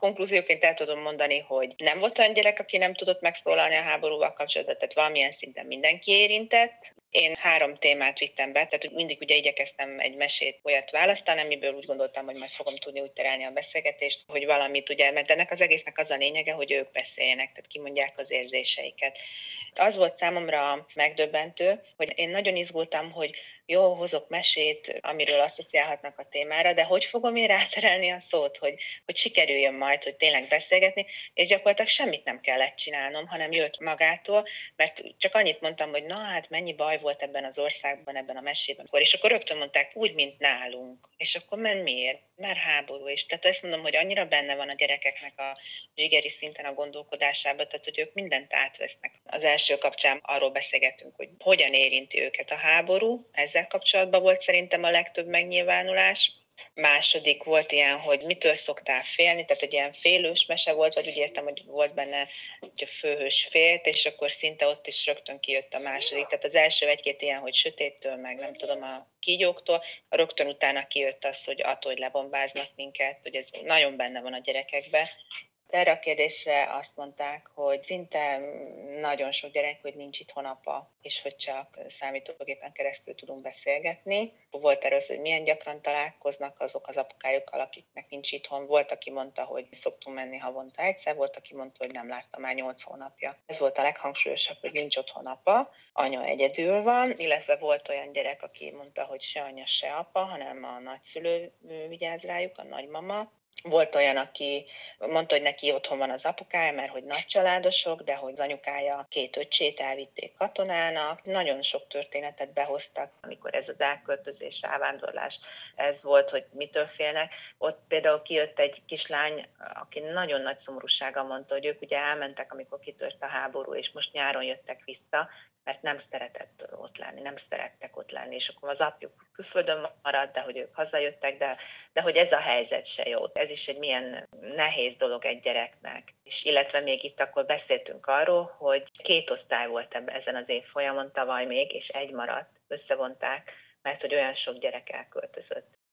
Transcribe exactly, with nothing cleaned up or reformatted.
konklúzióként el tudom mondani, hogy nem volt olyan gyerek, aki nem tudott megszólalni a háborúval kapcsolatban, tehát valamilyen szinten mindenki érintett. Én három témát vittem be, tehát mindig ugye igyekeztem egy mesét olyat választani, amiből úgy gondoltam, hogy majd fogom tudni úgy terelni a beszélgetést, hogy valamit ugye, mert ennek az egésznek az a lényege, hogy ők beszéljenek, tehát kimondják az érzéseiket. Az volt számomra megdöbbentő, hogy én nagyon izgultam, hogy jó, hozok mesét, amiről asszociálhatnak a témára, de hogy fogom én ráterelni a szót, hogy, hogy sikerüljön majd, hogy tényleg beszélgetni, és gyakorlatilag semmit nem kellett csinálnom, hanem jött magától, mert csak annyit mondtam, hogy na hát mennyi baj volt ebben az országban, ebben a mesében. És akkor rögtön mondták, úgy, mint nálunk. És akkor mert miért? Mert háború is. Tehát ezt mondom, hogy annyira benne van a gyerekeknek a zsigeri szinten a gondolkodásában, tehát hogy ők mindent átvesznek. Az első kapcsán arról beszélgetünk, hogy hogyan érinti őket a háború. Ezzel kapcsolatban volt szerintem a legtöbb megnyilvánulás. Második volt ilyen, hogy mitől szoktál félni, tehát egy ilyen félős mese volt, vagy úgy értem, hogy volt benne, hogy a főhős félt, és akkor szinte ott is rögtön kijött a második. Tehát az első egy-két ilyen, hogy sötéttől, meg nem tudom, a kígyóktól, rögtön utána kijött az, hogy attól, hogy lebombáznak minket, hogy ez nagyon benne van a gyerekekben. Erre a kérdésre azt mondták, hogy szinte nagyon sok gyerek, hogy nincs itthon apa, és hogy csak számítógépen keresztül tudunk beszélgetni. Volt erről, hogy milyen gyakran találkoznak azok az apukájukkal, akiknek nincs itthon. Volt, aki mondta, hogy szoktunk menni havonta egyszer, volt, aki mondta, hogy nem látta már nyolc hónapja. Ez volt a leghangsúlyosabb, hogy nincs otthon apa, anya egyedül van, illetve volt olyan gyerek, aki mondta, hogy se anya, se apa, hanem a nagyszülő vigyáz rájuk, a nagymama. Volt olyan, aki mondta, hogy neki otthon van az apukája, mert hogy nagycsaládosok, de hogy az anyukája két öccsét elvitték katonának. Nagyon sok történetet behoztak, amikor ez az elköltözés, elvándorlás, ez volt, hogy mitől félnek. Ott például kijött egy kislány, aki nagyon nagy szomorúsággal mondta, hogy ők ugye elmentek, amikor kitört a háború, és most nyáron jöttek vissza, mert nem szeretett ott lenni, nem szerettek ott lenni, és akkor az apjuk külföldön maradt, de hogy ők hazajöttek, de, de hogy ez a helyzet se jó. Ez is egy milyen nehéz dolog egy gyereknek. És illetve még itt akkor beszéltünk arról, hogy két osztály volt ebben ezen az évfolyamon tavaly még, és egy maradt, összevonták, mert hogy olyan sok gyerek elköltözött.